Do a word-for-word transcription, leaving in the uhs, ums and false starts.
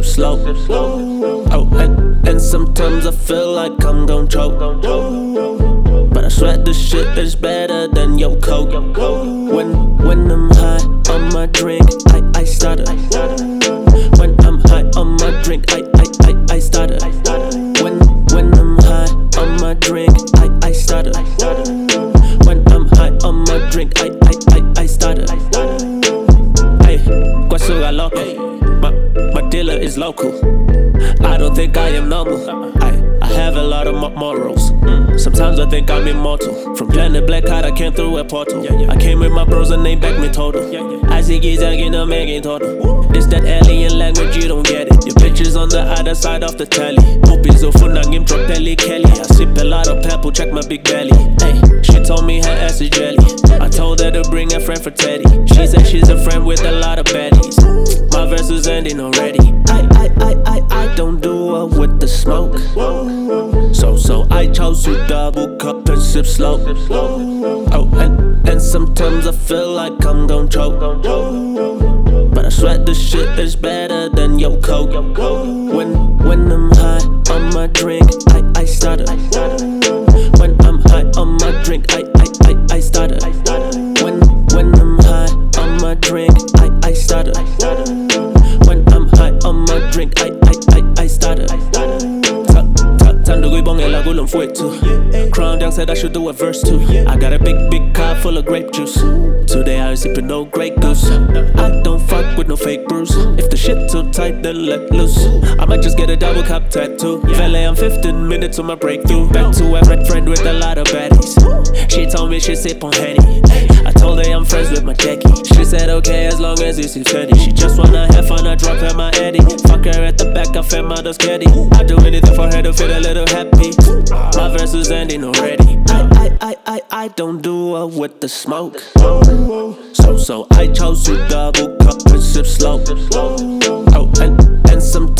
slow. Oh, and, and sometimes I feel like I'm gon' choke, but I swear this shit is better than your coke. When, when I'm high on my drink, I, I stutter. When I'm high on my drink, I, I, I, I stutter. When, when I'm high on my drink, I, I stutter. When I'm high on my drink, I, I, I, I stutter. Hey, Guasuga loco. My, my dealer is local. I don't think I am normal. I, I have a lot of morals. Sometimes I think I'm immortal. From planet Black Card, I came through a portal. I came with my bros and they back me total. I see kids again, I'm making total. This that alien language, you don't get it. Your bitches on the other side of the telly. Puppies of Funangim, drop Kelly Kelly. I sip a lot of purple, check my big belly. Hey, she told me her ass is jelly. I told her to bring a friend for Teddy. She said she's a friend with a lot of baddies. My verse is ending already. I, I, I, I, I don't do it with the smoke. So, so I chose to double cup and sip slow. Oh, and, and sometimes I feel like I'm gon' choke, but I swear this shit is better than your coke. When, when I'm high on my drink, I, I stutter. When I'm high on my drink, I, I, I, I stutter. When, when I'm high on my drink, I, I stutter. When I'm high on my drink, I, I, I, I stutter. Time to go bongela kulo mfowethu. Crown Young said I should do a verse too. I got a big, big car full of grape juice. Today I ain't sipping no Grey Goose. I don't fuck with no fake brews. If the shit too tight, then let loose. I might just get a double cup tattoo. Valet, I'm fifteen minutes on my breakthrough. Back to a red friend with a lot of baddies. She told me she sip on Henny. I told her I'm friends with my Jackie. She said okay as long as you seem steady. She just wanna have fun, I drop her my Eddie. Fuck her at the back, I fed my dog Caddy. I do anything for her to feel a little happy. My verse is ending already. I, I, I, I, I don't do it with the smoke. So, so I chose to double cup and sip slow. Oh, and, and sometimes